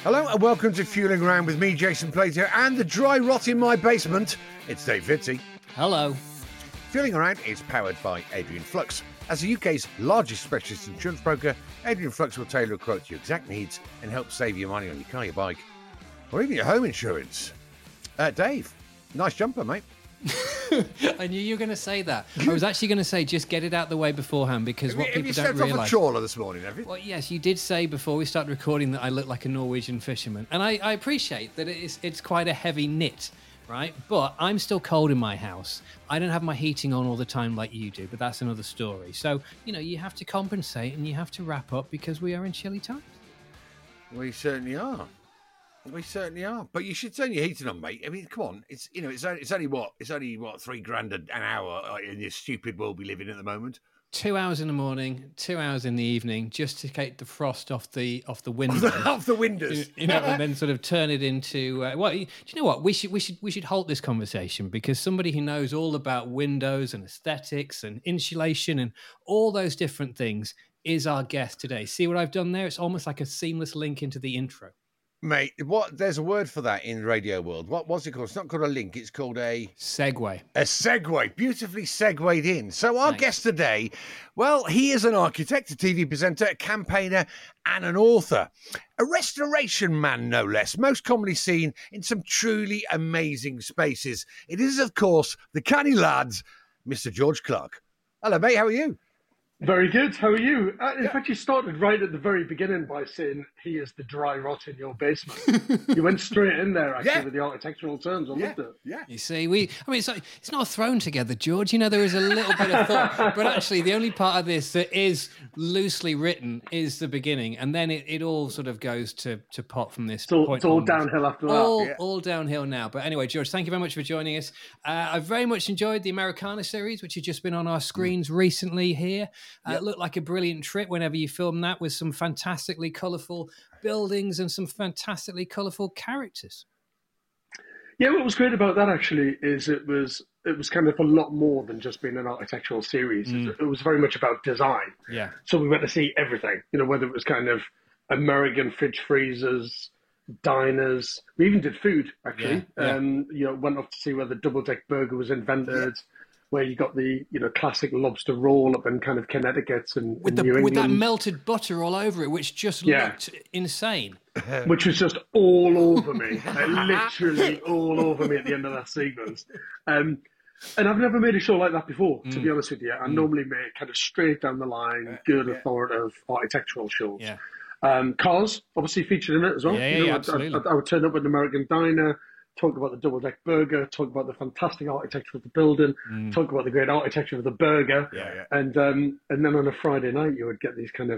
Hello and welcome to Fueling Around with me, Jason Plato, and the dry rot in my basement. It's Dave Fitzy. Hello. Fueling Around is powered by Adrian Flux. As the UK's largest specialist insurance broker, Adrian Flux will tailor a quote to your exact needs and help save you money on your car, your bike, or even your home insurance. Dave, nice jumper, mate. I knew you were going to say that. I was actually going to say just get it out the way beforehand because what people don't realise... Have you stepped off a trawler this morning, have you? Well, yes, you did say before we started recording that I look like a Norwegian fisherman. And I appreciate that it's quite a heavy knit, right? But I'm still cold in my house. I don't have my heating on all the time like you do, but that's another story. So, you have to compensate and you have to wrap up because we are in chilly times. We certainly are. We certainly are, but you should turn your heating on, mate. I mean, come on, it's only what $3,000 an hour in this stupid world we live in at the moment. 2 hours in the morning, 2 hours in the evening, just to take the frost off the windows, off the windows, and then sort of turn it into. Do you know what? We should halt this conversation because somebody who knows all about windows and aesthetics and insulation and all those different things is our guest today. See what I've done there? It's almost like a seamless link into the intro. Mate, there's a word for that in the radio world. What's it called? It's not called a link. It's called a... Segue. A segue. Beautifully segued in. So our guest today, well, he is an architect, a TV presenter, a campaigner, and an author. A restoration man, no less, most commonly seen in some truly amazing spaces. It is, of course, the canny lads, Mr. George Clark. Hello, mate. How are you? Very good. How are you? In fact, you started right at the very beginning by saying he is the dry rot in your basement. You went straight in there, actually, with the architectural terms. I loved it. Yeah. You see, it's not thrown together, George. There is a little bit of thought, but actually, the only part of this that is loosely written is the beginning, and then it all sort of goes to pot from this point. It's all downhill after that. All downhill now. But anyway, George, thank you very much for joining us. I've very much enjoyed the Americana series, which has just been on our screens recently here. It looked like a brilliant trip whenever you filmed that with some fantastically colourful buildings and some fantastically colourful characters. Yeah, what was great about that actually is it was kind of a lot more than just being an architectural series. It was very much about design. Yeah. So we went to see everything, whether it was kind of American fridge freezers, diners. We even did food actually. Went off to see where the double-deck burger was invented. Where you got the classic lobster roll up in kind of Connecticut and with New England. With that melted butter all over it, which just looked insane. Which was just all over me, literally all over me at the end of that sequence. And I've never made a show like that before, to be honest with you. I normally make kind of straight down the line, good authoritative architectural shows. Yeah. Cars obviously featured in it as well. Absolutely. I would turn up with an American diner. Talk about the double-deck burger, talk about the fantastic architecture of the building, talk about the great architecture of the burger. And then on a Friday night, you would get these kind of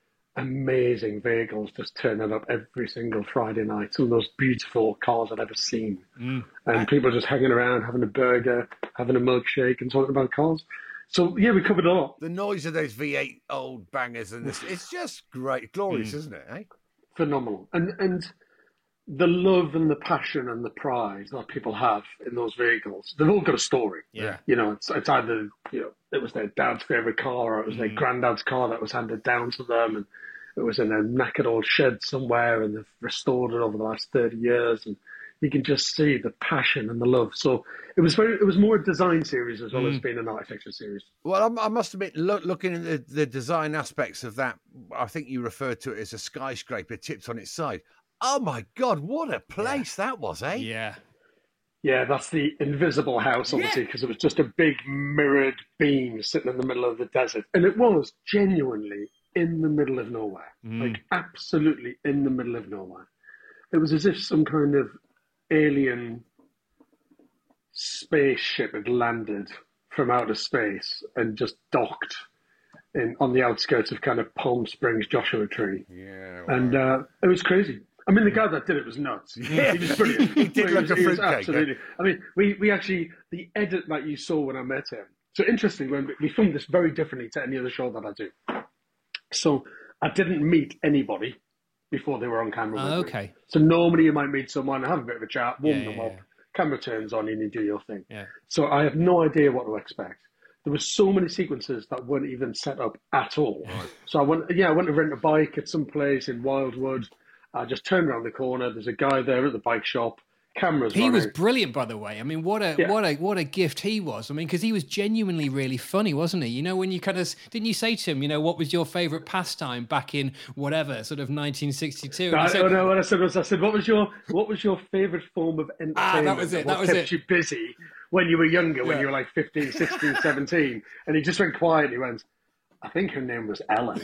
amazing vehicles just turning up every single Friday night. Some of those beautiful cars I'd ever seen. And people just hanging around, having a burger, having a milkshake and talking about cars. So, yeah, we covered a lot. The noise of those V8 old bangers, and it's just great. Glorious, isn't it, eh? Phenomenal. And the love and the passion and the pride that people have in those vehicles, they've all got a story. Yeah. It's either, it was their dad's favourite car or it was their granddad's car that was handed down to them and it was in a knackered old shed somewhere and they've restored it over the last 30 years and you can just see the passion and the love. So it was more a design series as well as being an architecture series. Well, I must admit, looking at the design aspects of that, I think you referred to it as a skyscraper tipped on its side. Oh, my God, what a place that was, eh? Yeah. Yeah, that's the invisible house, obviously, because it was just a big mirrored beam sitting in the middle of the desert. And it was genuinely in the middle of nowhere, like absolutely in the middle of nowhere. It was as if some kind of alien spaceship had landed from outer space and just docked on the outskirts of kind of Palm Springs, Joshua Tree. Yeah. Wow. And it was crazy. I mean, the guy that did it was nuts. Yeah. He was brilliant. He did like a fruitcake. Absolutely. I mean, we actually, the edit that you saw when I met him. So interesting, when we filmed this very differently to any other show that I do. So I didn't meet anybody before they were on camera. With me. So normally you might meet someone, have a bit of a chat, warm them up, camera turns on and you do your thing. Yeah. So I have no idea what to expect. There were so many sequences that weren't even set up at all. Right. So I went to rent a bike at some place in Wildwood. I just turned around the corner. There's a guy there at the bike shop. Cameras. He was brilliant, by the way. I mean, what a gift he was. I mean, because he was genuinely really funny, wasn't he? You know, when you kind of didn't you say to him, you know, what was your favourite pastime back in whatever sort of 1962? What I said was, what was your favourite form of entertainment? That was it. That was kept you busy when you were younger, when you were like 15, 16, 17, and he just went quiet. He went, I think her name was Ellen,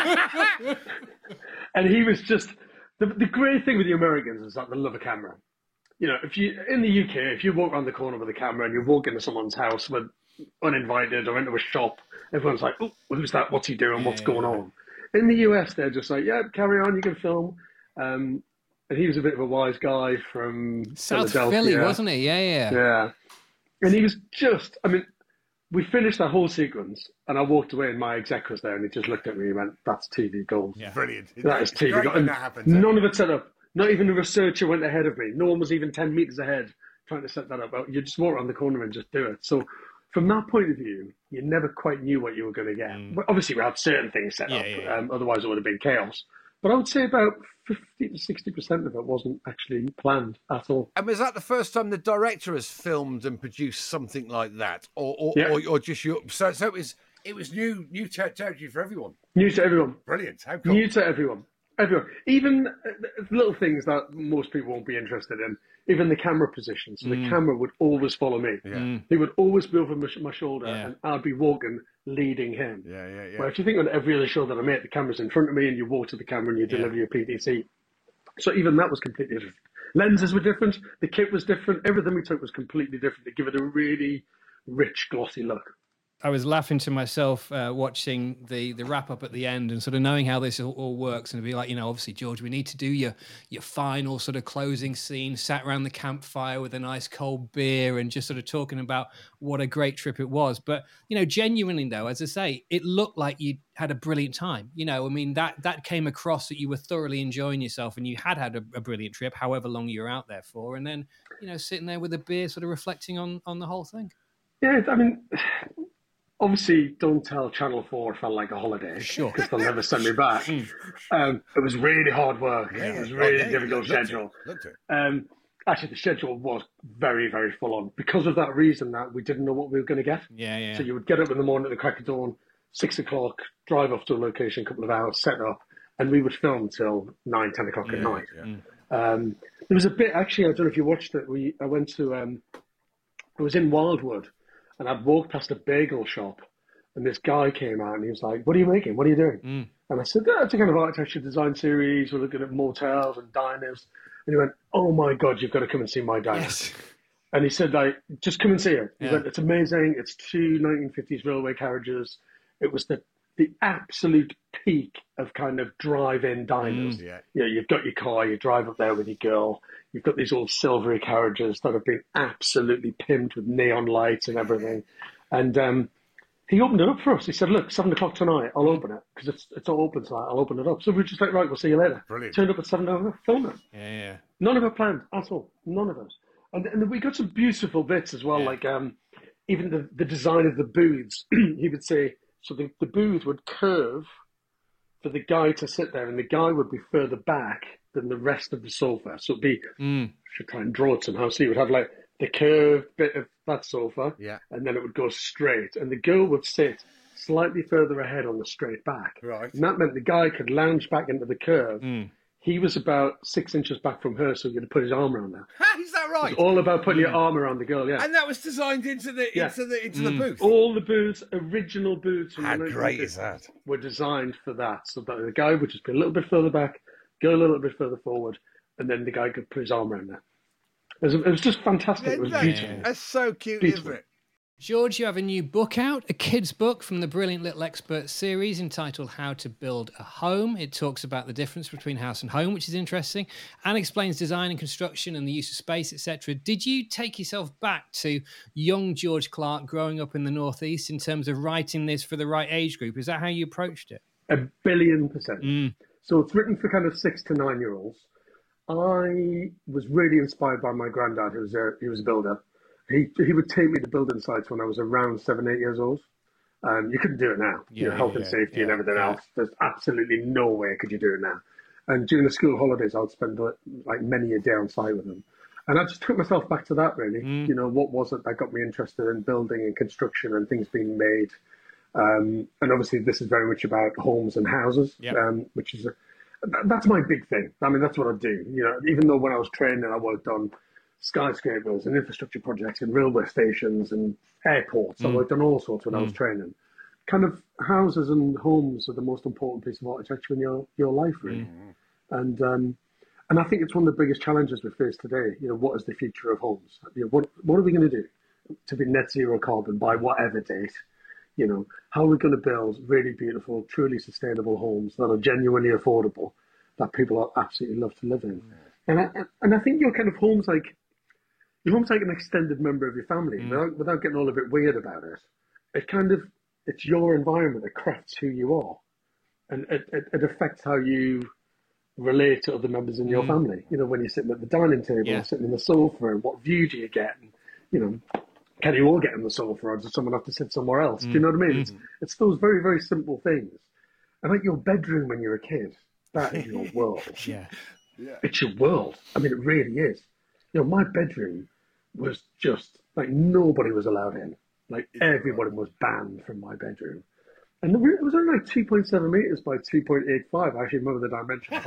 and he was just the great thing with the Americans is that they love a camera. You know, if you in the UK, if you walk around the corner with a camera and you walk into someone's house with uninvited or into a shop, everyone's like, "Oh, who's that? What's he doing? What's going on?" In the US, they're just like, "Yeah, carry on, you can film." And he was a bit of a wise guy from South Philly, wasn't he? Yeah. And he was just, I mean, we finished that whole sequence, and I walked away, and my exec was there, and he just looked at me and went, "That's TV gold." Yeah. Brilliant. That is TV gold. And that happens, none of it set up. Not even the researcher went ahead of me. No one was even 10 meters ahead trying to set that up. You just walk around the corner and just do it. So from that point of view, you never quite knew what you were going to get. But obviously, we had certain things set up. Otherwise, it would have been chaos. But I would say about 50 to 60% of it wasn't actually planned at all. And was that the first time the director has filmed and produced something like that? Or just your... So it was new territory for everyone? New to everyone. Brilliant. How cool. New to everyone. Everyone, even little things that most people won't be interested in, even the camera position. So the camera would always follow me. Yeah. He would always be over my shoulder, and I'd be walking, leading him. Yeah. But if you think on every other show that I made, the camera's in front of me, and you walk to the camera and you deliver your PDC. So even that was completely different. Lenses were different. The kit was different. Everything we took was completely different to give it a really rich, glossy look. I was laughing to myself watching the wrap up at the end and sort of knowing how this all works, and to be like, you know, obviously, George, we need to do your final sort of closing scene, sat around the campfire with a nice cold beer and just sort of talking about what a great trip it was. But, you know, genuinely though, as I say, it looked like you had a brilliant time. You know, I mean, that came across that you were thoroughly enjoying yourself and you had a brilliant trip, however long you were out there for. And then, you know, sitting there with a beer, sort of reflecting on the whole thing. Yeah, I mean... Obviously, don't tell Channel 4 it felt like a holiday. Sure. Because they'll never send me back. It was really hard work. Yeah, it was really difficult schedule. Actually, the schedule was very, very full on. Because of that reason that we didn't know what we were going to get. Yeah. So you would get up in the morning at the crack of dawn, 6 o'clock, drive off to a location, a couple of hours, set up, and we would film till 9, 10 o'clock at night. Yeah. There was a bit, actually, I don't know if you watched it, I went to, I was in Wildwood, and I'd walked past a bagel shop, and this guy came out, and he was like, "What are you making? What are you doing?" And I said, "It's a kind of architecture design series. We're looking at motels and diners." And he went, "Oh my God, you've got to come and see my diner." Yes. And he said, like, "Just come and see it." He went, "It's amazing. It's 2 1950s railway carriages." It was the absolute peak of kind of drive-in diners. You know, you've got your car, you drive up there with your girl. You've got these old silvery carriages that have been absolutely pimped with neon lights and everything. And he opened it up for us. He said, "Look, 7 o'clock tonight, I'll open it because it's all open tonight. I'll open it up." So we were just like, "Right, we'll see you later." Brilliant. Turned up at 7 o'clock, film it. Yeah. None of it planned at all. None of it. And we got some beautiful bits as well, like even the design of the booths. He would say, so the booth would curve for the guy to sit there, and the guy would be further back than the rest of the sofa. So it'd be, should try and draw it somehow. So you would have like the curved bit of that sofa, and then it would go straight. And the girl would sit slightly further ahead on the straight back. Right. And that meant the guy could lounge back into the curve. He was about 6 inches back from her, so he could put his arm around her. Is that right? It's all about putting your arm around the girl, And that was designed into the booth. All the booths, original booths from How the great is that? Were designed for that, so that the guy would just be a little bit further back, go a little bit further forward, and then the guy could put his arm around her. It was just fantastic. It was beautiful. That's so cute, Beautiful. isn't it? George, you have a new book out, a kid's book from the Brilliant Little Expert series entitled How to Build a Home. It talks about the difference between house and home, which is interesting, and explains design and construction and the use of space, etc. Did you take yourself back to young George Clark growing up in the Northeast in terms of writing this for the right age group? Is that how you approached it? 1,000,000,000%. So it's written for kind of 6 to 9 year olds. I was really inspired by my granddad, he was a builder. He would take me to building sites when I was around 7, 8 years old. You couldn't do it now. Health and safety and everything else. There's absolutely no way could you do it now. And during the school holidays, I would spend like many a day on site with them. And I just took myself back to that, really. You know, what was it that got me interested in building and construction and things being made? And obviously, this is very much about homes and houses, which is that's my big thing. I mean, that's what I do. You know, even though when I was training, I worked on skyscrapers and infrastructure projects and railway stations and airports. I worked on all sorts when I was training. Kind of houses and homes are the most important piece of architecture in your life, really. And I think it's one of the biggest challenges we face today. You know, what is the future of homes? You know, what are we going to do to be net zero carbon by whatever date? You know, how are we going to build really beautiful, truly sustainable homes that are genuinely affordable, that people absolutely love to live in? And I think your kind of home's like an extended member of your family, without getting all a bit weird about it. It's your environment that crafts who you are, and it affects how you relate to other members in your family. You know, when you're sitting at the dining table, sitting on the sofa, and what view do you get? And, you know, can you all get on the sofa, or does someone have to sit somewhere else? Do you know what I mean? It's those very, very simple things. And like your bedroom when you're a kid, that is your world. It's your world. I mean, it really is. You know, my bedroom was just like nobody was allowed in. Like everybody was banned from my bedroom. And it was only like 2.7 meters by 2.85. I actually remember the dimensions.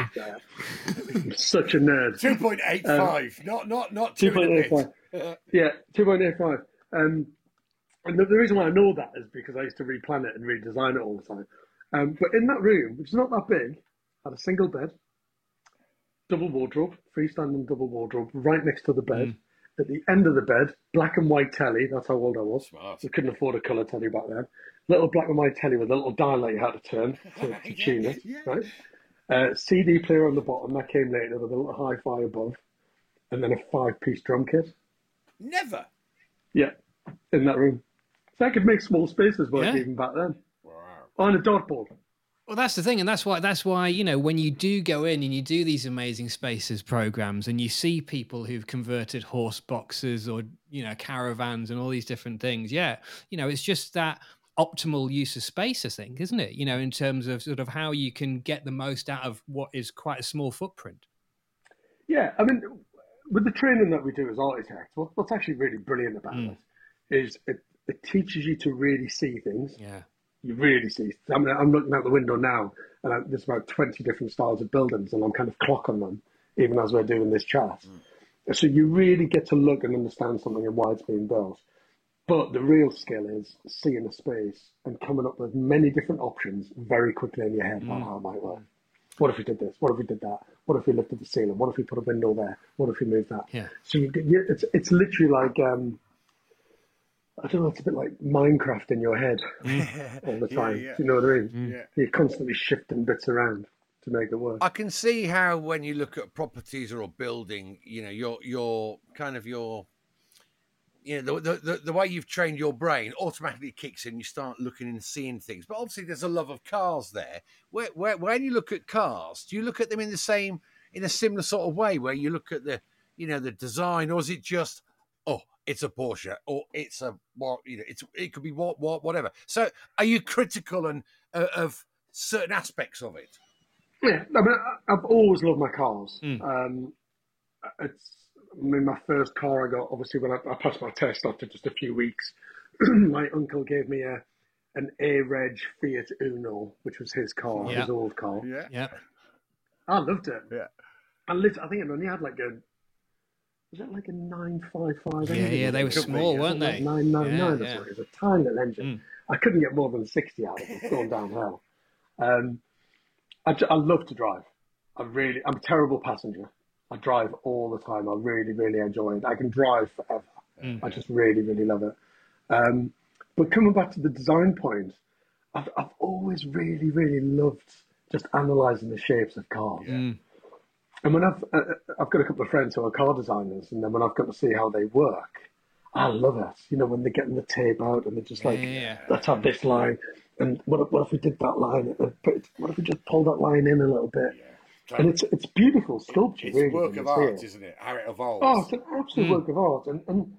I'm such a nerd. 2.85, not 2.85. Yeah, 2.85. And the reason why I know that is because I used to replan it and redesign it all the time. But in that room, which is not that big, I had a single bed, double wardrobe, freestanding double wardrobe, right next to the bed. At the end of the bed, black and white telly. That's how old I was. Smart. I couldn't afford a colour telly back then. Little black and white telly with a little dial that you had to turn to tune it. Right. CD player on the bottom. That came later with a little hi-fi above, and then a 5-piece drum kit. Never. Yeah, in that room. So I could make small spaces work even back then. Wow. On a dartboard. Well, that's the thing, and that's why you know, when you do go in and you do these amazing spaces programs, and you see people who've converted horse boxes or, you know, caravans and all these different things. Yeah, you know, it's just that optimal use of space, I think, isn't it? You know, in terms of sort of how you can get the most out of what is quite a small footprint. Yeah, I mean, with the training that we do as architects, what's actually really brilliant about it is it teaches you to really see things. Yeah. You really see. I mean, I'm looking out the window now, and there's about 20 different styles of buildings, and I'm kind of clocking them, even as we're doing this chat. So you really get to look and understand something and why it's being built. But the real skill is seeing a space and coming up with many different options very quickly in your head about how it might work. What if we did this? What if we did that? What if we lifted the ceiling? What if we put a window there? What if we moved that? Yeah. So it's literally like... I don't know, it's a bit like Minecraft in your head all the time. Do you know what I mean? You're constantly shifting bits around to make it work. I can see how when you look at properties or a building, you know, your you know, the way you've trained your brain automatically kicks in. You start looking and seeing things. But obviously there's a love of cars there. When you look at cars, do you look at them in a similar sort of way where you look at the design, or is it just, oh, it's a Porsche, or it's a it could be whatever. So, are you critical of certain aspects of it? Yeah, I mean, I've always loved my cars. My first car I got, obviously, when I passed my test after just a few weeks, my uncle gave me an A-Reg Fiat Uno, which was his car, his old car. Yeah. I loved it. Yeah. I think it only had like was it like a 955 engine? Yeah, they were small, weren't they? Like 999 or something. It was a tiny little engine. I couldn't get more than 60 out of it, going downhill. I love to drive. I'm a terrible passenger. I drive all the time. I really, really enjoy it. I can drive forever. I just really, really love it. But coming back to the design point, I've always really, really loved just analysing the shapes of cars. And when I've got a couple of friends who are car designers, and then when I've got to see how they work, I love it. You know, when they're getting the tape out and they're just like, let's have this line, and what if we did that line? What if we just pulled that line in a little bit? And it's beautiful sculpture. It's really, a work of art, isn't it? How it evolves. Oh, it's an absolute work of art, and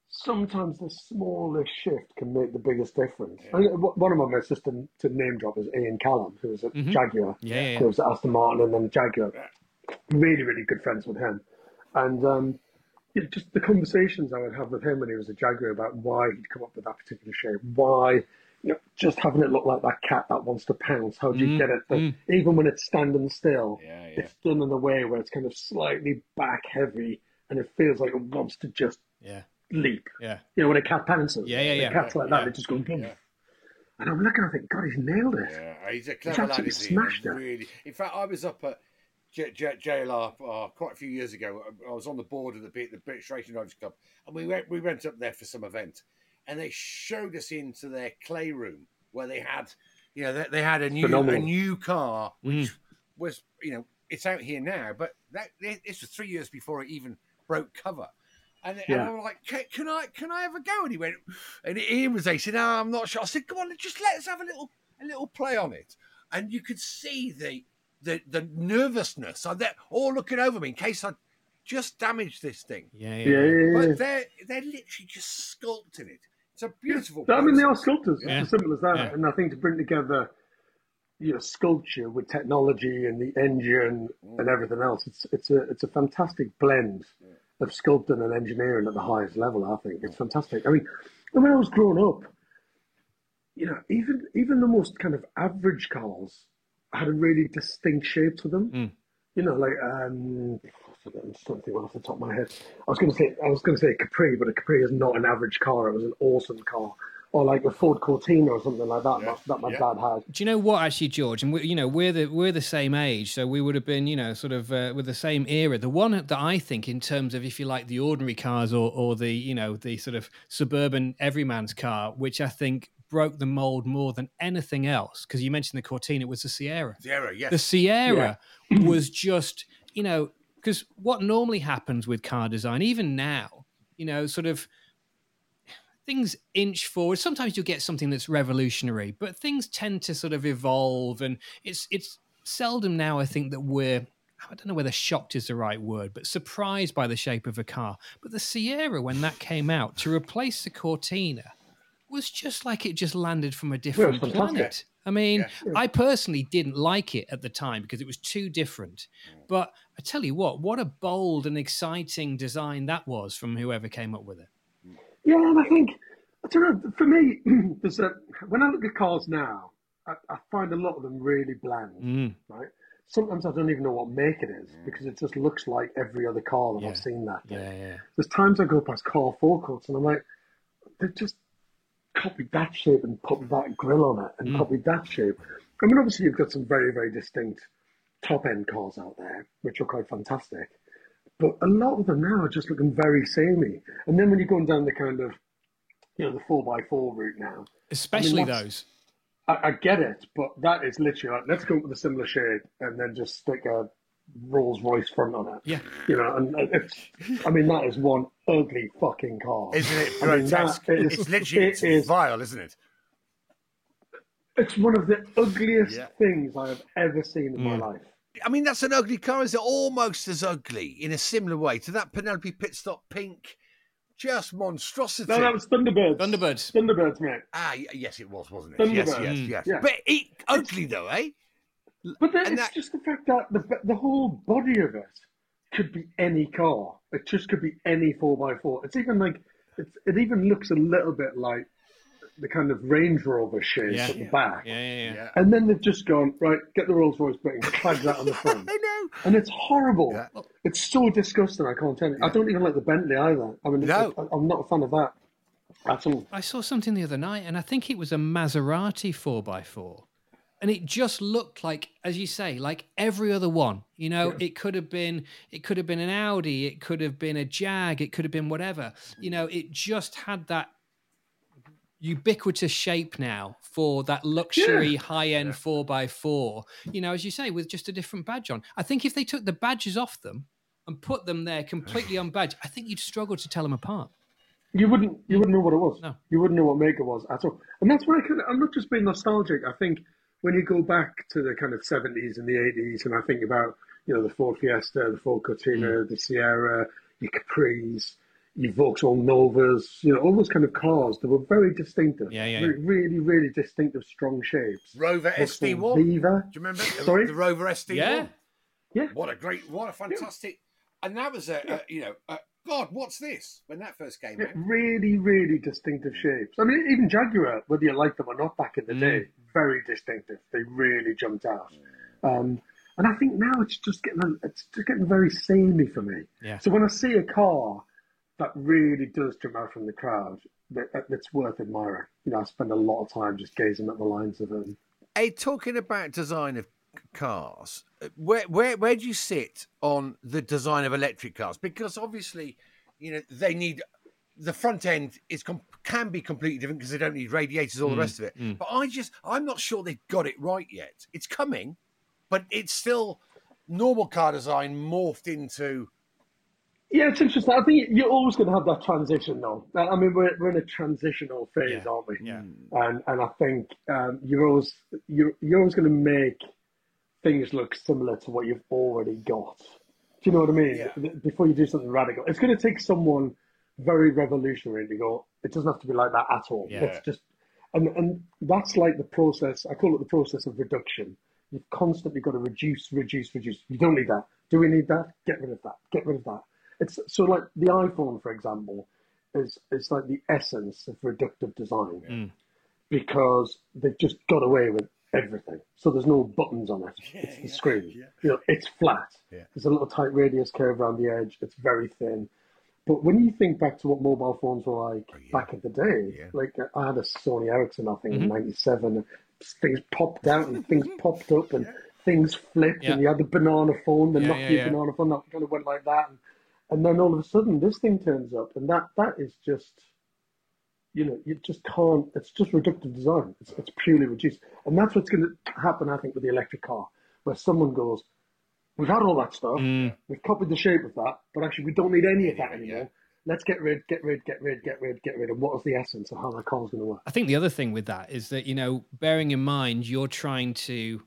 sometimes the smallest shift can make the biggest difference. I mean, one of my mates, just to name drop, is Ian Callum, who was at Jaguar. Yeah. Who was at Aston Martin and then Jaguar. Really, really good friends with him. And just the conversations I would have with him when he was a Jaguar about why he'd come up with that particular shape, why, just having it look like that cat that wants to pounce. How do you get it? Even when it's standing still, it's done in a way where it's kind of slightly back heavy and it feels like it wants to just leap. Yeah. When a cat pounces. Yeah. Cats like that, they just go boom. And I'm looking, I think, God, he's nailed it. Yeah, he's a clever lad. He's smashed it. Really. In fact, I was up at JLR quite a few years ago. I was on the board of the British Racing Drivers Club, and we went up there for some event, and they showed us into their clay room where they had, they had a new car which was, it's out here now, but this was 3 years before it even broke cover. And I was like, can I have a go? And he went, and Ian was there. He said, no, I'm not sure. I said, come on, just let us have a little play on it. And you could see the nervousness. So they're all looking over me in case I just damaged this thing. Yeah. But they're literally just sculpting it. It's a beautiful process. I mean, they are sculptors. Yeah. It's as simple as that. Yeah. And I think to bring together, sculpture with technology and the engine and everything else, it's a fantastic blend of sculpting and engineering at the highest level. I think it's fantastic. I mean, when I was growing up, even the most kind of average cars had a really distinct shape to them. Like I'm just trying to think off the top of my head. I was going to say a Capri, but a Capri is not an average car. It was an awesome car. Or like a Ford Cortina or something like that that my dad had. Do you know what, actually, George? And we're the same age, so we would have been, sort of with the same era. The one that I think, in terms of, if you like, the ordinary cars or the the sort of suburban everyman's car, which I think broke the mold more than anything else, because you mentioned the Cortina, it was the Sierra. Yes. The Sierra was just, because what normally happens with car design, even now, sort of, things inch forward. Sometimes you'll get something that's revolutionary, but things tend to sort of evolve, and it's seldom now, I think, that I don't know whether shocked is the right word, but surprised by the shape of a car. But the Sierra, when that came out, to replace the Cortina, was just like it just landed from a different planet. I mean, I personally didn't like it at the time because it was too different. But I tell you what a bold and exciting design that was from whoever came up with it. Yeah, and I think, I don't know, for me, when I look at cars now, I find a lot of them really bland, right? Sometimes I don't even know what make it is because it just looks like every other car that I've seen that day. Yeah. There's times I go past car forecourts and I'm like, they've just copied that shape and put that grille on it and copied that shape. I mean, obviously you've got some very, very distinct top-end cars out there, which are quite fantastic. But a lot of them now are just looking very samey. And then when you're going down the kind of, the 4x4 route now. Especially those. I get it, but that is literally like, let's go with a similar shade and then just stick a Rolls Royce front on it. Yeah. And that is one ugly fucking car. Isn't it grotesque? It's literally vile, isn't it? It's one of the ugliest things I have ever seen in my life. I mean, that's an ugly car. Is it almost as ugly in a similar way to that Penelope Pitstop pink? Just monstrosity. No, that was Thunderbirds. Thunderbirds, mate. Yes, it was, wasn't it? Thunderbirds. Yes. Yeah. But ugly though, eh? But it's just the fact that the whole body of it could be any car. It just could be any 4x4. It's even like it even looks a little bit like the kind of Range Rover shades at the back. Yeah. And then they've just gone, right, get the Rolls Royce bit and clag that on the front. I know. And it's horrible. Yeah. It's so disgusting, I can't tell you. I don't even like the Bentley either. I mean, I'm not a fan of that at all. I saw something the other night, and I think it was a Maserati 4x4. And it just looked like, as you say, like every other one. It could have been an Audi, it could have been a Jag, it could have been whatever. It just had that ubiquitous shape now for that luxury high-end 4x4, as you say, with just a different badge on. I think if they took the badges off them and put them there completely unbadged, I think you'd struggle to tell them apart. You wouldn't know what it was. No. You wouldn't know what make it was at all. And that's why I'm not just being nostalgic. I think when you go back to the kind of 70s and the 80s, and I think about, the Ford Fiesta, the Ford Cortina, the Sierra, your Capris, your Vauxhall Novas, all those kind of cars. They were very distinctive. Yeah. Really, really distinctive, strong shapes. Rover SD1. Viva. Do you remember? Sorry? The Rover SD1. Yeah. What a fantastic. And that was God, what's this? When that first came out. Really, really distinctive shapes. I mean, even Jaguar, whether you like them or not back in the day, very distinctive. They really jumped out. And I think now it's just getting very samey for me. Yeah. So when I see a car that really does jump out from the crowd, that's worth admiring. I spend a lot of time just gazing at the lines of them. Hey, talking about design of cars, where do you sit on the design of electric cars? Because obviously, they need the front end can be completely different because they don't need radiators, all the rest of it. But I'm not sure they've got it right yet. It's coming, but it's still normal car design morphed into. Yeah, it's interesting. I think you're always going to have that transition, though. I mean, we're in a transitional phase, aren't we? Yeah. And I think you're always going to make things look similar to what you've already got. Do you know what I mean? Yeah. Before you do something radical, it's going to take someone very revolutionary to go, it doesn't have to be like that at all. Yeah. It's just, and that's like the process. I call it the process of reduction. You've constantly got to reduce. You don't need that. Do we need that? Get rid of that. It's so like the iPhone, for example, is like the essence of reductive design because they've just got away with everything. So there's no buttons on it. It's the screen. Yeah. It's flat. Yeah. There's a little tight radius curve around the edge. It's very thin. But when you think back to what mobile phones were like back in the day, like I had a Sony Ericsson, I think, in '97. Things popped out and things popped up and things flipped and you had the banana phone, the Nokia banana phone that kind of went like that. And then all of a sudden this thing turns up and that is just, you just can't, it's just reductive design. It's purely reduced. And that's what's going to happen, I think, with the electric car, where someone goes, we've had all that stuff, we've copied the shape of that, but actually we don't need any of that anymore. Yeah. Let's get rid. And what is the essence of how that car's going to work? I think the other thing with that is that, bearing in mind you're trying to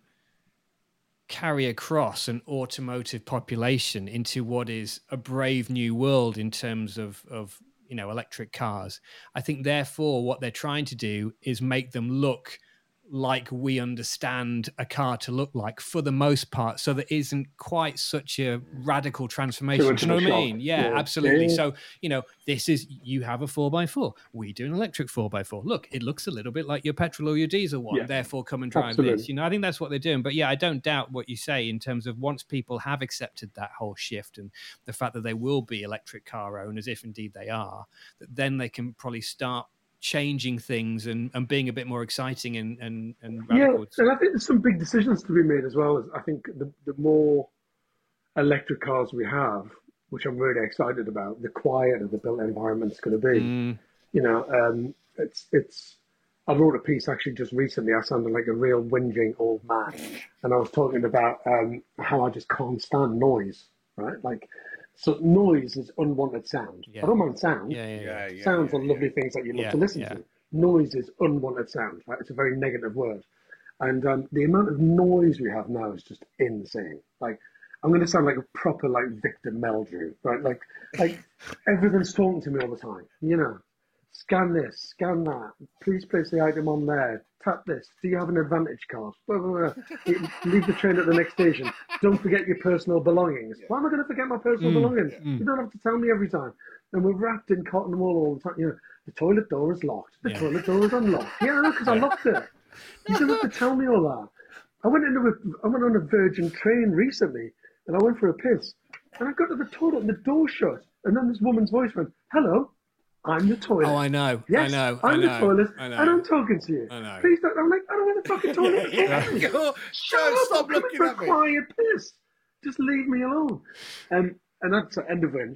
carry across an automotive population into what is a brave new world in terms of electric cars. I think, therefore, what they're trying to do is make them look like we understand a car to look like for the most part, so there isn't quite such a radical transformation. Do you know what I mean? Yeah, absolutely. Yeah. So, this is, you have a 4x4. We do an electric 4x4. Look, it looks a little bit like your petrol or your diesel one. Therefore, come and drive this. I think that's what they're doing. But yeah, I don't doubt what you say in terms of once people have accepted that whole shift and the fact that they will be electric car owners, if indeed they are, that then they can probably start changing things and being a bit more exciting and radical. Yeah, and I think there's some big decisions to be made as well. I think the more electric cars we have, which I'm really excited about, the quieter the built environment's going to be. I wrote a piece actually just recently. I sounded like a real whinging old man, and I was talking about how I just can't stand noise, right? So noise is unwanted sound. I don't mind sound. Sounds are lovely things that you love to listen to. Noise is unwanted sound, right? It's a very negative word. And the amount of noise we have now is just insane. Like, I'm going to sound like a proper, Victor Meldrew, right? Like everything's talking to me all the time, Scan this, scan that. Please place the item on there. Tap this. Do you have an Advantage card? Blah, blah, blah. Leave the train at the next station. Don't forget your personal belongings. Why am I going to forget my personal belongings? You don't have to tell me every time. And we're wrapped in cotton wool all the time. The toilet door is locked. The toilet door is unlocked. Yeah, because I locked it. You don't have to tell me all that. I went on a Virgin train recently, and I went for a piss. And I got to the toilet, and the door shut. And then this woman's voice went, "Hello. I'm the toilet." Oh, I know. Yes, I know. I'm the toilet, and I'm talking to you. I know. Please don't. I'm like, I don't want the fucking toilet. Shut up! Stop looking at me. Quiet piss. Just leave me alone. And that's the end of it.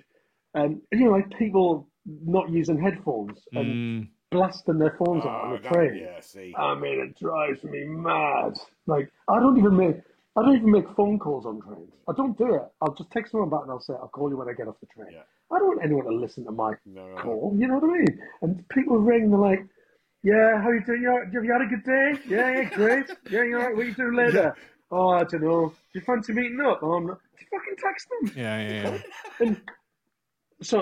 People not using headphones and blasting their phones out on the train. I mean, it drives me mad. I don't even make phone calls on trains. I don't do it. I'll just text someone back and I'll say, I'll call you when I get off the train. Yeah. I don't want anyone to listen to my call. You know what I mean? And people ring, they're like, "Yeah, how you doing? Have you had a good day? Yeah, great. Yeah, you're right. What are you doing later? Oh, I don't know. Do you fancy meeting up? Oh, I'm not. You fucking text them. Yeah. And so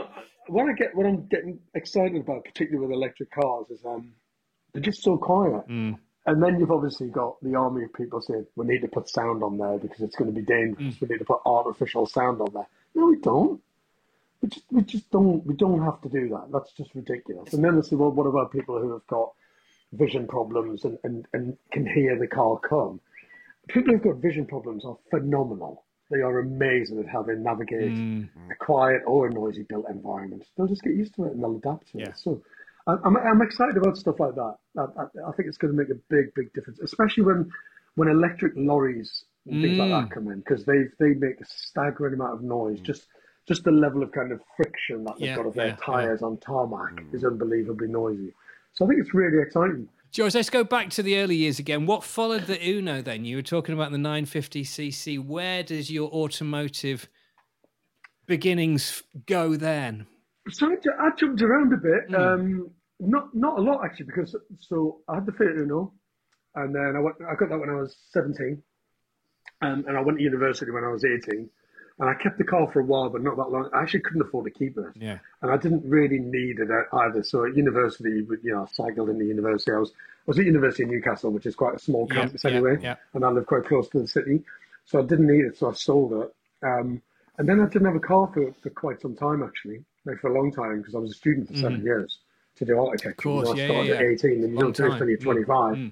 what I'm getting excited about, particularly with electric cars, is they're just so quiet. And then you've obviously got the army of people saying, we need to put sound on there because it's going to be dangerous. We need to put artificial sound on there. No, we don't. We just don't. We don't have to do that. That's just ridiculous. And then they say, well, what about people who have got vision problems and can hear the car come? People who've got vision problems are phenomenal. They are amazing at how they navigate a quiet or a noisy built environment. They'll just get used to it and they'll adapt to it. So I'm excited about stuff like that. I think it's going to make a big difference, especially when electric lorries and things like that come in, because they make a staggering amount of noise. Just the level of kind of friction that they've got of their tyres on tarmac is unbelievably noisy. So I think it's really exciting. George, let's go back to the early years again. What followed the Uno then? You were talking about the 950cc. Where does your automotive beginnings go then? So I jumped around a bit. Not a lot, actually, because I had the Fiat Uno, and then I got that when I was 17, and I went to university when I was 18. And I kept the car for a while, but not that long. I actually couldn't afford to keep it. Yeah. And I didn't really need it either. So at university, I cycled into university. I was at University of Newcastle, which is quite a small campus anyway. Yeah. And I live quite close to the city. So I didn't need it, so I sold it. And then I didn't have a car for quite some time, actually. Like for a long time, because I was a student for 7 years to do architecture. Of course, I started at 18 and you don't finish when you're 25.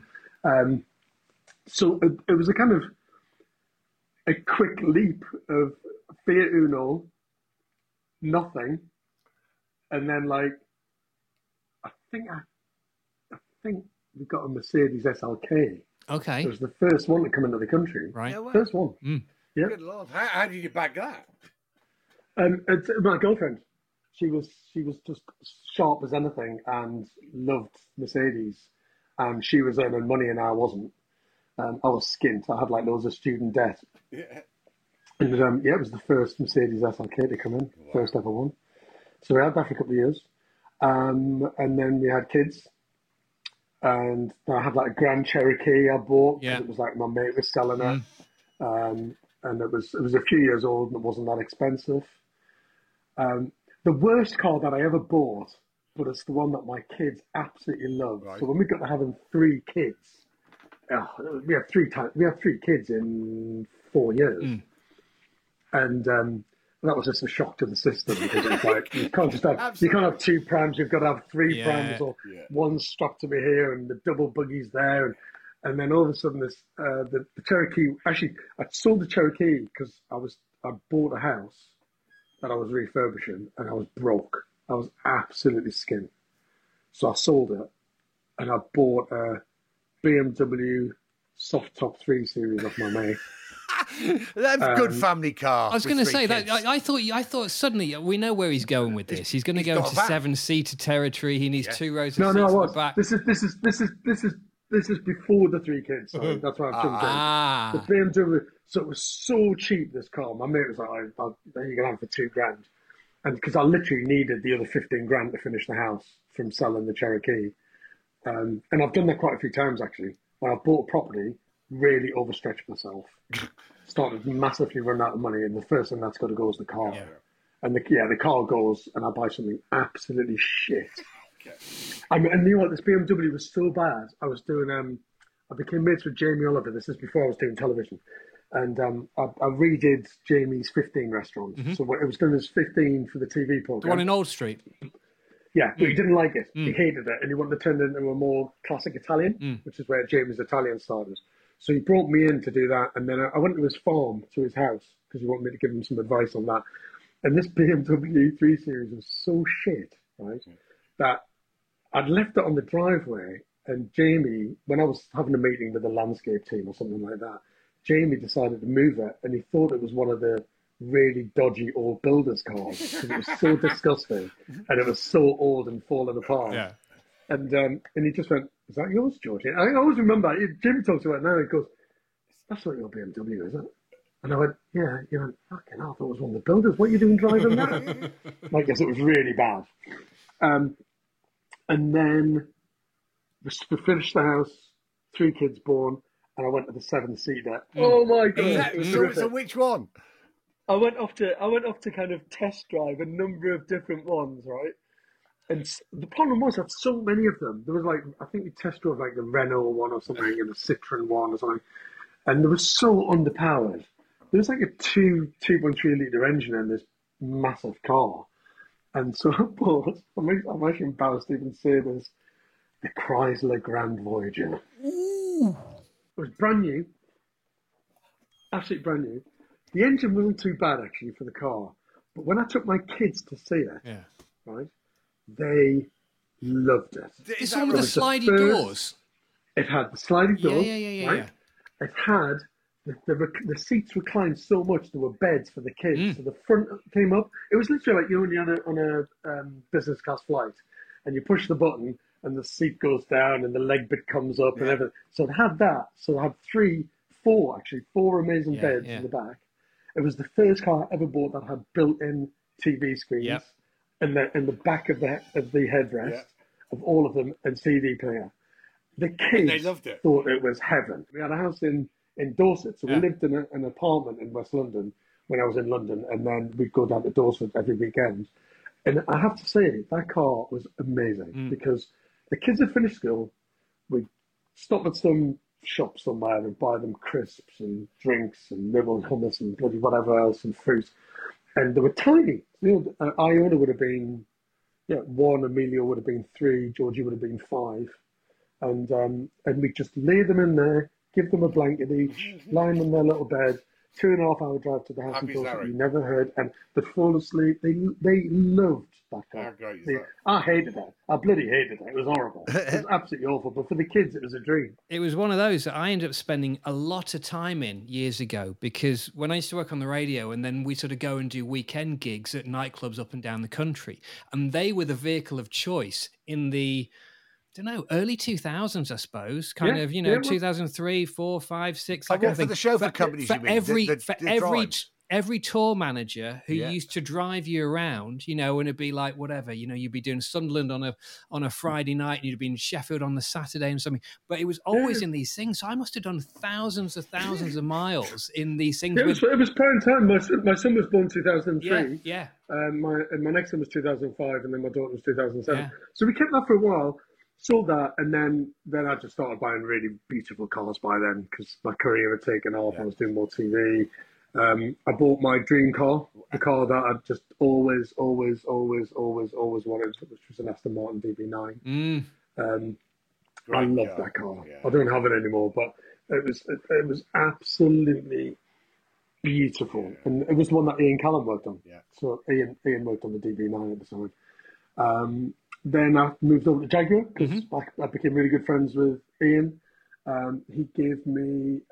So it was a kind of a quick leap of Fiat Uno, nothing, and then I think we got a Mercedes SLK. Okay, it was the first one to come into the country. Right, first one. Yeah. Good Lord, how did you bag that? It's my girlfriend. She was just sharp as anything and loved Mercedes, and she was earning money and I wasn't. I was skint. I had loads of student debt. Yeah. And it was the first Mercedes SLK to come in, first ever one. So we had that for a couple of years. And then we had kids. And then I had a Grand Cherokee I bought, because it was my mate was selling it. And it was a few years old and it wasn't that expensive. The worst car that I ever bought, but it's the one that my kids absolutely love. Right. So when we got to having 3 kids, we had 3 kids in 4 years. And that was just a shock to the system, because it's you can't just have you can't have 2 prams, you've got to have 3 prams, or one strapped to me here and the double buggies there, and then all of a sudden this the Cherokee. Actually, I sold the Cherokee because I bought a house that I was refurbishing and I was broke. I was absolutely skint, so I sold it and I bought a BMW soft top 3 Series off my mate. That's a good family car. I was going to say that. I thought suddenly we know where he's going with this. He's going to go into 7-seater territory. He needs 2 rows of seats at the back. This is before the 3 kids. So that's why I've jumped in. The BMW. So it was so cheap. This car. My mate was like, "You can have it for $2,000," and because I literally needed the other 15 grand to finish the house from selling the Cherokee. And I've done that quite a few times actually. When I bought a property, really overstretched myself. Started massively running out of money, and the first thing that's got to go is the car. Yeah. And the car goes, and I buy something absolutely shit. Okay. And you know what? This BMW was so bad. I was doing I became mates with Jamie Oliver. This is before I was doing television, and I redid Jamie's 15 restaurants. So it was done as 15 for the TV program. The one in Old Street. Yeah, but he didn't like it. He hated it, and he wanted to turn it into a more classic Italian, which is where Jamie's Italian started. So he brought me in to do that, and then I went to his farm, to his house, because he wanted me to give him some advice on that. And this BMW 3 Series was so shit, right, that I'd left it on the driveway, and Jamie, when I was having a meeting with the landscape team or something like that, Jamie decided to move it, and he thought it was one of the really dodgy old builders' cars, because it was so disgusting, and it was so old and falling apart. Yeah. And he just went, "Is that yours, George?" I always remember, Jimmy talks about it now, he goes, "That's not your BMW, is it?" And I went, "Yeah." He went, "Fucking hell, I thought it was one of the builders. What are you doing driving that?" I guess it was really bad. And then we finished the house, 3 kids born, and I went to the 7-seater. Oh my God. So which one? I went off to kind of test drive a number of different ones, right? And the problem was I had so many of them. There was like, I think we test drove like the Renault one or something and the Citroen one or something. And they were so underpowered. There was like a 2.3 litre engine in this massive car. And so I bought, I'm actually embarrassed to even say this, the Chrysler Grand Voyager. Ooh. It was brand new, absolutely brand new. The engine wasn't too bad actually for the car. But when I took my kids to see it, right, they loved it. It's one with the slidey doors. It had the sliding doors, right? Yeah. It had the seats reclined so much there were beds for the kids. So the front came up. It was literally like you know when you're on a business class flight and you push the button and the seat goes down and the leg bit comes up and everything. So it had that. So it had four amazing beds in the back. It was the first car I ever bought that had built-in TV screens in the back of the headrest of all of them and CD player. The kids they loved it. Thought it was heaven. We had a house in Dorset, so we lived in an apartment in West London when I was in London, and then we'd go down to Dorset every weekend. And I have to say, that car was amazing because the kids had finished school. We'd stop at some shop somewhere and buy them crisps and drinks and nibble hummus and bloody whatever else and fruit. And they were tiny. You know, Iona would have been 1, Emilio would have been 3, Georgie would have been 5. And we just lay them in there, give them a blanket each, lie them in their little bed, 2.5 hour drive to the house in Dorset you never heard, and they'd fall asleep. They loved that car. I hated it. I bloody hated it. It was horrible. It was absolutely awful. But for the kids, it was a dream. It was one of those that I ended up spending a lot of time in years ago because when I used to work on the radio and then we sort of go and do weekend gigs at nightclubs up and down the country, and they were the vehicle of choice in the early 2000s, I suppose, 2003, 4, 5, 6. I worked for the chauffeur companies. Every tour manager who used to drive you around, and it'd be like whatever, you'd be doing Sunderland on a Friday night, and you'd be in Sheffield on the Saturday and something. But it was always in these things. So I must have done thousands of miles in these things. It was prime time. My son was born 2003. Yeah. My next son was 2005, and then my daughter was 2007. Yeah. So we kept that for a while. Sold that, and then I just started buying really beautiful cars by then because my career had taken off. I was doing more TV. I bought my dream car, the car that I'd just always wanted, which was an Aston Martin DB9. I love that car. Yeah. I don't have it anymore, but it was absolutely beautiful, and it was the one that Ian Callum worked on. Yeah. So Ian worked on the DB9 at the time. Then I moved over to Jaguar because I became really good friends with Ian. He gave me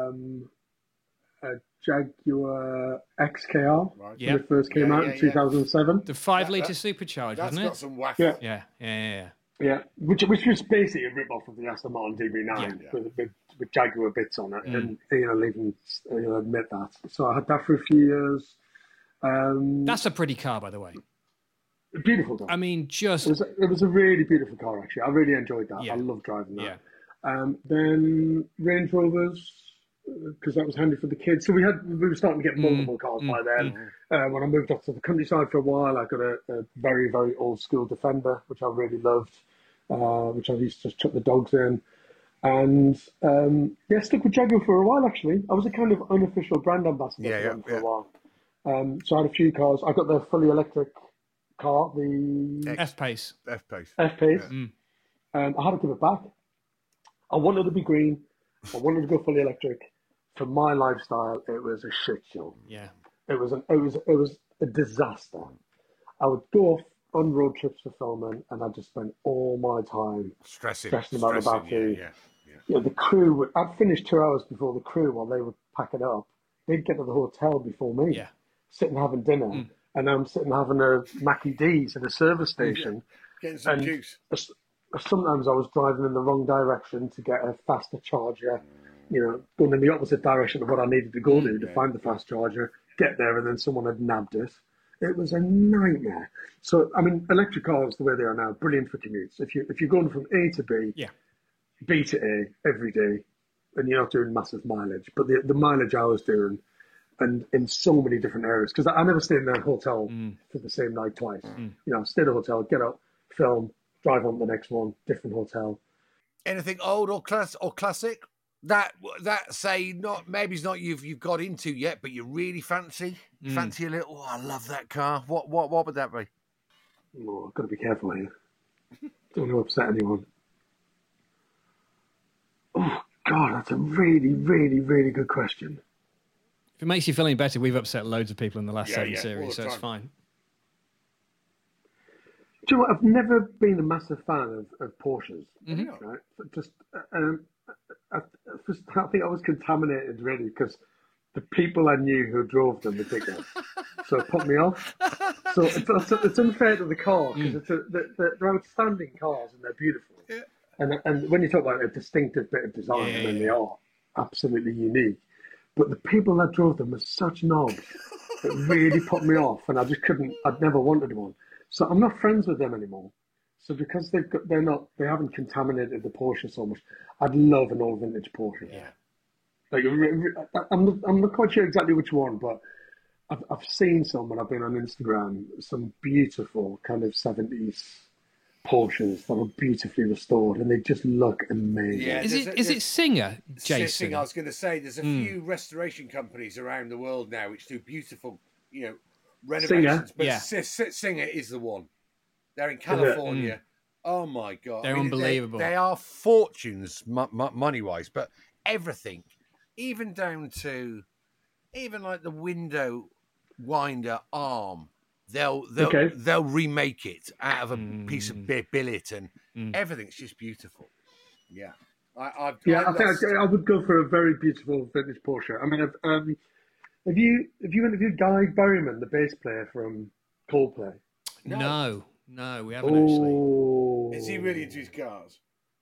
a Jaguar XKR when it first came out in 2007. The 5-litre supercharged, wasn't it? That's got some whack. Yeah. Which was basically a rip-off of the Aston Martin DB9 with Jaguar bits on it. And Ian will even admit that. So I had that for a few years. That's a pretty car, by the way. A beautiful car. I mean, it was a really beautiful car, actually. I really enjoyed that. I love driving that. Yeah. Then Range Rovers, because that was handy for the kids. So we were starting to get multiple cars by then. When I moved up to the countryside for a while, I got a very, very old school Defender, which I really loved, which I used to just chuck the dogs in. And stuck with Jaguar for a while, actually. I was a kind of unofficial brand ambassador for a while. So I had a few cars. I got the fully electric car, the F-Pace. I had to give it back. I wanted to be green. I wanted to go fully electric. For my lifestyle, it was a shit show. Yeah, it was a disaster. I would go off on road trips for filming, and I just spent all my time stressing about the battery. The crew I'd finish 2 hours before the crew while they would pack it up. They'd get to the hotel before me, sitting having dinner. And I'm sitting having a Mackie D's at a service station. Getting some juice. Sometimes I was driving in the wrong direction to get a faster charger, going in the opposite direction of what I needed to go to find the fast charger, get there, and then someone had nabbed it. It was a nightmare. So, I mean, electric cars, the way they are now, brilliant for commutes. If you're going from A to B, B to A every day, and you're not doing massive mileage. But the mileage I was doing, and in so many different areas. Because I never stayed in a hotel for the same night twice. Stay at a hotel, get up, film, drive on to the next one, different hotel. Anything old or classic that say not maybe it's not you've got into yet, but you really fancy a little. Oh, I love that car. What would that be? Oh, I've got to be careful here. Don't want to upset anyone. Oh God, that's a really, really, really good question. If it makes you feel any better, we've upset loads of people in the last 7 series, so it's fine. Do you know what? I've never been a massive fan of Porsches. Right? Just, I think I was contaminated really because the people I knew who drove them were dickheads, so it put me off. So it's unfair to the car because they're outstanding cars and they're beautiful. Yeah. And when you talk about a distinctive bit of design, then they are absolutely unique. But the people that drove them were such knobs that really put me off, and I just couldn't. I'd never wanted one. So I'm not friends with them anymore. So because they haven't contaminated the Porsche so much, I'd love an old vintage Porsche. Yeah. Like I'm not quite sure exactly which one, but I've seen some when I've been on Instagram. Some beautiful kind of 70s Porsches that are beautifully restored, and they just look amazing. Yeah, is it Singer, Jason? Singer, I was going to say, there's a few restoration companies around the world now which do beautiful, renovations. Singer. But Singer is the one. They're in California. Oh my God! They're unbelievable. They are fortunes, money wise, but everything, even down to like the window winder arm. They'll remake it out of a piece of billet, and everything's just beautiful. Yeah, I think I would go for a very beautiful vintage Porsche. I mean, have you interviewed Guy Berryman, the bass player from Coldplay? No, we haven't actually. Is he really into his cars?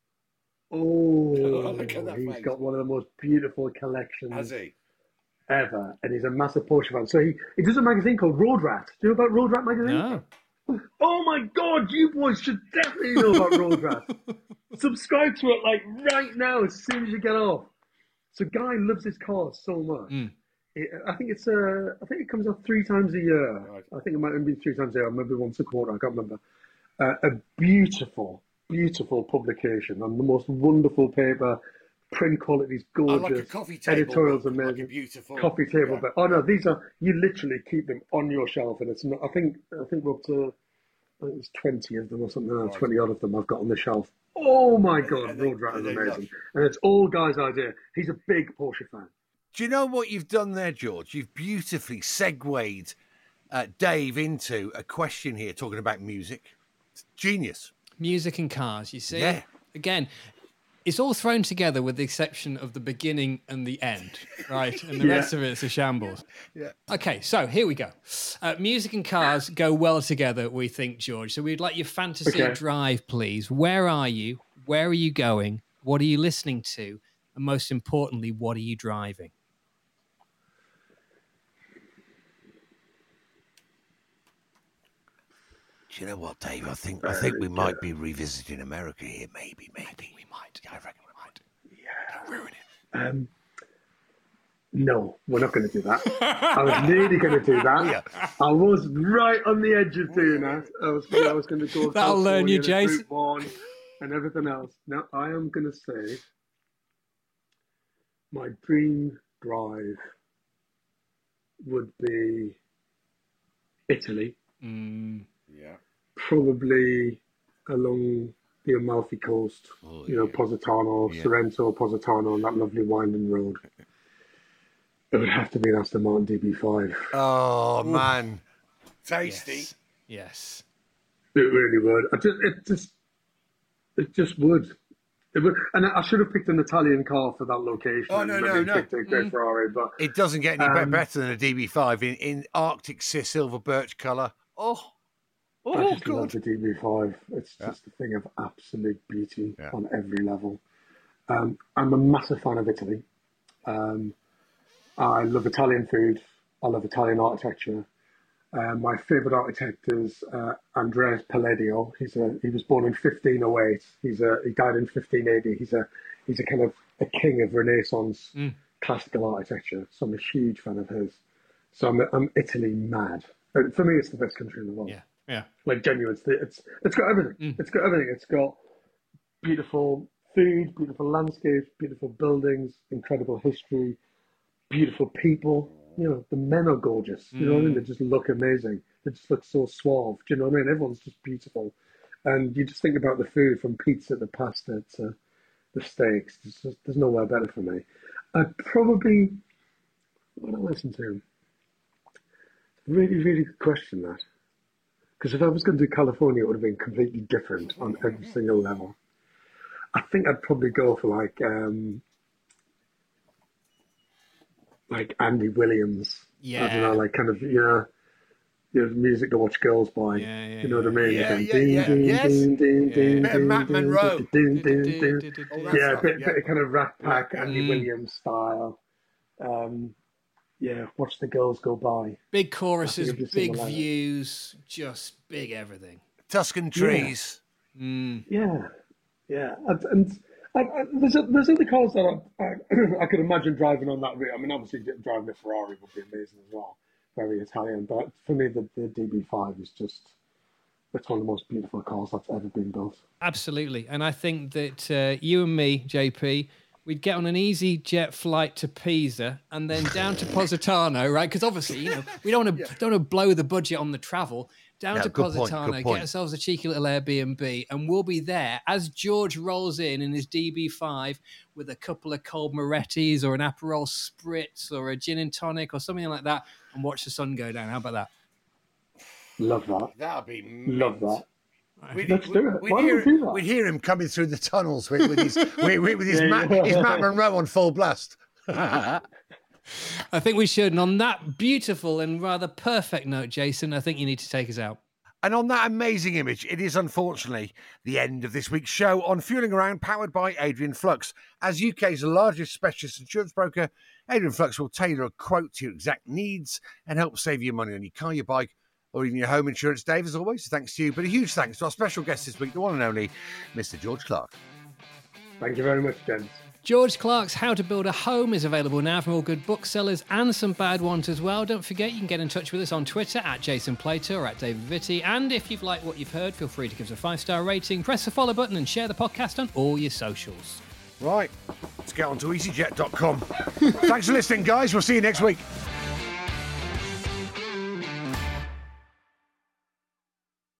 Look at that he's face. Got one of the most beautiful collections. Has he? Ever, and he's a massive Porsche fan. So he does a magazine called Road Rat. Do you know about Road Rat magazine? No. Oh my God, you boys should definitely know about Road Rat. Subscribe to it like right now as soon as you get off. So Guy loves his cars so much. I think it comes out 3 times a year. Right. I think it might be 3 times a year, maybe once a quarter. I can't remember. A beautiful, beautiful publication on the most wonderful paper. Print quality is gorgeous. Like a coffee table. Editorials amazing. Like a beautiful coffee table. Yeah. But these are, you literally keep them on your shelf, and it's not. I think we're up to, it's 20 of them or something. Right. 20 odd of them I've got on the shelf. Oh my God, Road Rat is amazing, and it's all Guy's idea. He's a big Porsche fan. Do you know what you've done there, George? You've beautifully segued Dave into a question here, talking about music. It's genius. Music and cars. You see, yeah. Again. It's all thrown together with the exception of the beginning and the end, right? And the rest of it's a shambles. Yeah. Okay, so here we go. Music and cars go well together, we think, George. So we'd like your fantasy drive, please. Where are you? Where are you going? What are you listening to? And most importantly, what are you driving? Do you know what, Dave? I think we might be revisiting America here. Maybe we might. I reckon we might. Yeah. Don't ruin it. No, we're not going to do that. I was nearly going to do that. Yeah. I was right on the edge of doing that. I was going to go. That'll learn you, Jason. And everything else. Now I am going to say my dream drive would be Italy. Yeah. Probably along the Amalfi Coast, Positano, Sorrento, Positano, and that lovely winding road. It would have to be an Aston Martin DB5. Oh, man. Tasty. Yes. It really would. It just would. It would. And I should have picked an Italian car for that location. Oh, no. Picked a great Ferrari, but it doesn't get any better than a DB5 in Arctic silver birch colour. I just love the DB5. It's just a thing of absolute beauty on every level. I'm a massive fan of Italy. I love Italian food. I love Italian architecture. My favourite architect is Andrea Palladio. He was born in 1508. He died in 1580. He's a kind of a king of Renaissance classical architecture, so I'm a huge fan of his. So I'm Italy mad. For me, it's the best country in the world. Yeah. Like genuine, it's got everything. It's got everything. It's got beautiful food, beautiful landscapes, beautiful buildings, incredible history, beautiful people. You know, the men are gorgeous. You know what I mean? They just look amazing. They just look so suave. Do you know what I mean? Everyone's just beautiful. And you just think about the food, from pizza to pasta to the steaks. There's nowhere better for me. I'd probably, what do I listen to? Really, really good question, that. Because if I was going to do California, it would have been completely different on every single level. I think I'd probably go for like Andy Williams. Yeah. I don't know, like kind of, music to watch girls by. You know what I mean? Bit of Matt Monro. Yeah, bit of kind of Rat Pack, Andy Williams style. Watch the girls go by. Big choruses, big views, just big everything. Tuscan trees. Yeah. And there's other cars that I could imagine driving on that route. I mean, obviously driving a Ferrari would be amazing as well. Very Italian. But for me, the DB5 is it's one of the most beautiful cars that's ever been built. Absolutely. And I think that you and me, JP, we'd get on an easy jet flight to Pisa and then down to Positano, right? Because obviously, we don't want to blow the budget on the travel. Down to Positano, get ourselves a cheeky little Airbnb, and we'll be there as George rolls in his DB5 with a couple of cold Morettis or an Aperol Spritz or a gin and tonic or something like that, and watch the sun go down. How about that? Love that. That'd be love that. Let's do it. We'd hear him coming through the tunnels with his Matt Monro on full blast. I think we should. And on that beautiful and rather perfect note, Jason, I think you need to take us out. And on that amazing image, it is unfortunately the end of this week's show on Fueling Around, powered by Adrian Flux. As UK's largest specialist insurance broker, Adrian Flux will tailor a quote to your exact needs and help save you money on your car, your bike, or even your home insurance. Dave, as always, thanks to you. But a huge thanks to our special guest this week, the one and only Mr. George Clarke. Thank you very much, gents. George Clarke's How to Build a Home is available now from all good booksellers and some bad ones as well. Don't forget, you can get in touch with us on Twitter at Jason Plato or at David Vitti. And if you've liked what you've heard, feel free to give us a 5-star rating, press the follow button and share the podcast on all your socials. Right, let's get on to EasyJet.com. Thanks for listening, guys. We'll see you next week.